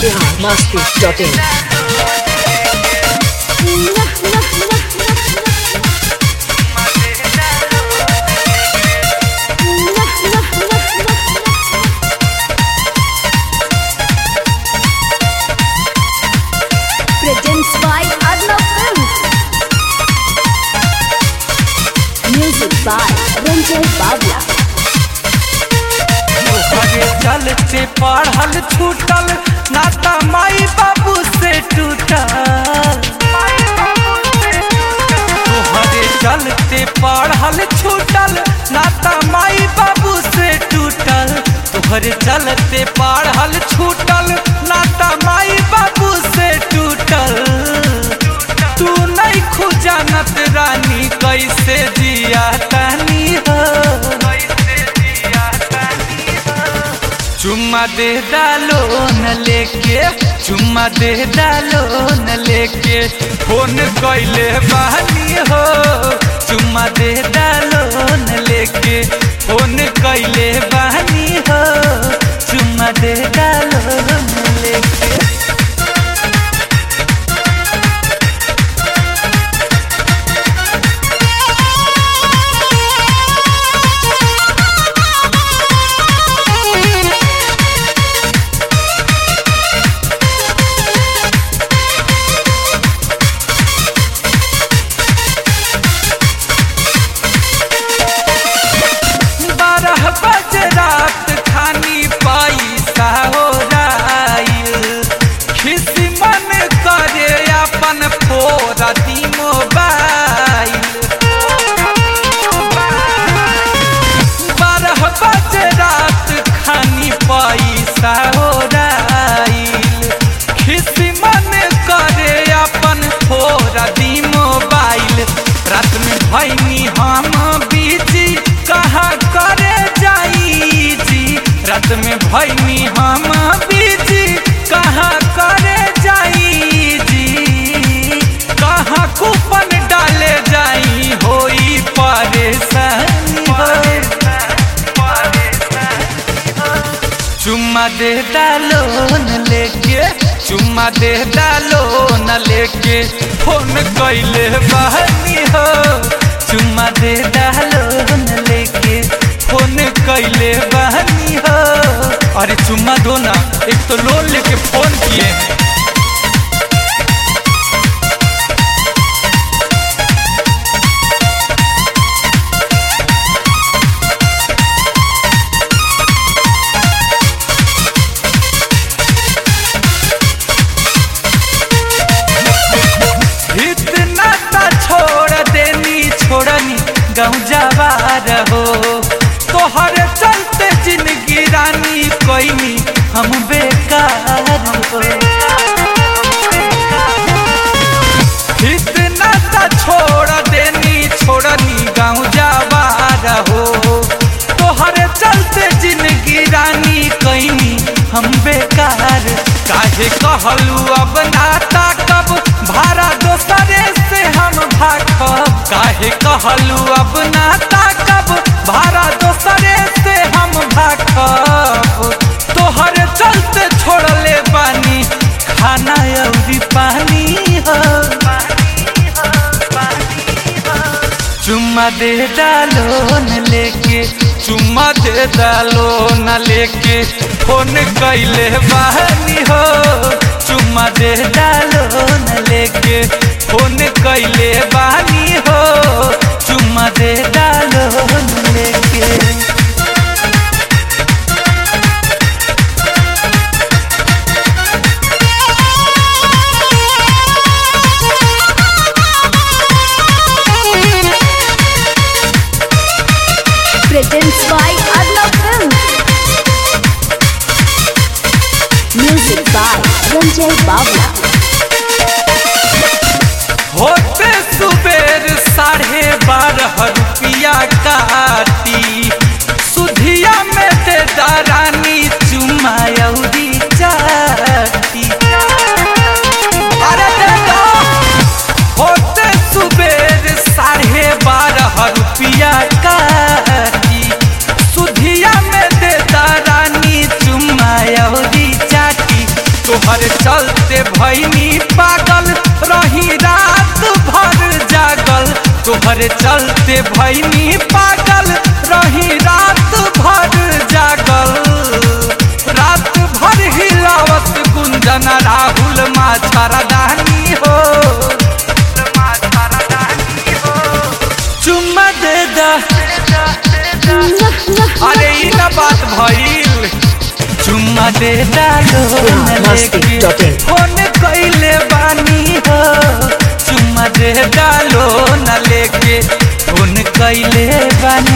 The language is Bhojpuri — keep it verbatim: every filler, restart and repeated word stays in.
Bihar Masti dot in. Presents by Arnav Films. Music by Ranjay Bavla. आगे चलते पढ़ल छूटल नाता माई बाबू से टूटल। तोहरे चलते पढ़ल छूटल नाता माई बाबू से टूटल। तोहरे चलते पढ़ल छूटल नाता माई बाबू से टूटल। तू नहीं खुजानत रानी कैसे जिया तानी हो। चुम्मा दे डालो न लेके चुम्मा दे डालो न लेके फोन कैले बहानी हो। चुम्मा दे डालो न लेके फोन कैले बहानी हो। चुम्मा दे डालो न लेके रात खानी पैसा हो जाइल। खिसी मन करे अपन फोरा दी मोबाइल। बारह बजे रात खानी पैसा हो जाइल। खिसी मन करे अपन फोरा दी मोबाइल। रात में भैनी हम बिजी कहाँ करे जाई जी। रात में भैनी हम बिजी कहाँ करे जाई जी। कहाँ कूपन डाले जाई होई परेशानी हो। चुम्मा दे डालो न लेके चुम्मा दे डालो न लेके फोन कैले बहानी हो। चुम्मा दे डालो न लेके फोन कैले बहानी हो। अरे चुम्मा दो ना, एक तो लोन लेके फोन किए हैं। इतना ता छोड़ देनी छोड़नी गाँव जवार हो। तोहर चलते जिंदगी रानी कोई हम बेकार हो। इतना ता छोड़ देनी छोड़नी गाँव जवार हो। तोहर चलते जिंदगी रानी कोई हम बेकार। काहे कहलू अब नाता कब भाड़ा दोसरे से हम भागब। काहे कहलू अब नाता कब भाड़ा दोसरे से हम भागब। तोहर चलते छोड़ले बानी खाना अउरी पानी हो। चुम्मा दे डालो न लेके चुम्मा दे डालो न लेके फोन कैले बहानी हो। चुम्मा दे डालो न लेके फोन कैले बहानी हो। चुम्मा दे डालो न लेके Presents by Arnav Films. Music by Ranjay Bavla. होते सुबेर साढ़े बारह रुपया काटी। सुधिया में दे दारानी चुम्मा अउरी चाटी। अरे दे दो। होते सुबेर साढ़े बारह रुपया काटी। सुधिया में दे दारानी चुम्मा अउरी चाटी। तोहर चलते भैनी पागल रही रात भर जागल तोहरे चलते भैनी पागल रही रात भर जागल रात भर हिलावत गुंजन राहुल माछरदानी हो चुम्मा दे दा अरे ई ना बात भइल चुम्मा दे डालो न लेके फोन कइले बानी हो चुम्मा दे डालो न लेके फोन कइले बानी